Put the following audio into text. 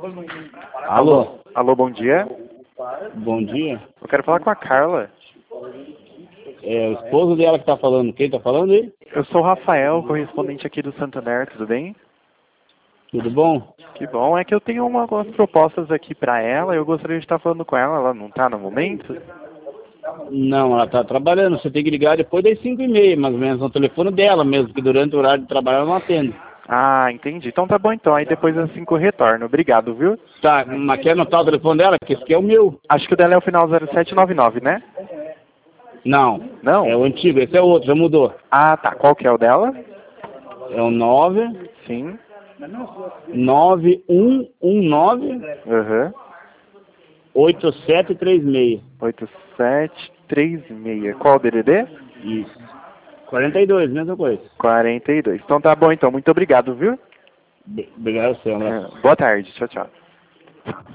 Alô? Alô, bom dia. Bom dia. Eu quero falar com a Carla. É o esposo dela que tá falando. Quem tá falando aí? Eu sou o Rafael, correspondente aqui do Santander, tudo bem? Tudo bom? Que bom, é que eu tenho algumas propostas aqui pra ela e eu gostaria de estar falando com ela, ela não tá no momento? Não, ela tá trabalhando. Você tem que ligar depois das 5h30, mais ou menos, no telefone dela mesmo, que durante o horário de trabalho ela não atende. Ah, entendi. Então tá bom então, aí depois das 5 eu retorno. Obrigado, viu? Tá, mas quer anotar o telefone dela? Que esse aqui é o meu. Acho que o dela é o final 0799, né? Não. Não? É o antigo, esse é o outro, já mudou. Ah, tá. Qual que é o dela? É o 9 Sim. 9119 Aham. 8736. 8736. Qual o DDD? Isso. 42, mesma coisa. 42. Então tá bom então, muito obrigado, viu? Obrigado, senhor. Um abraço. Boa tarde, tchau, tchau.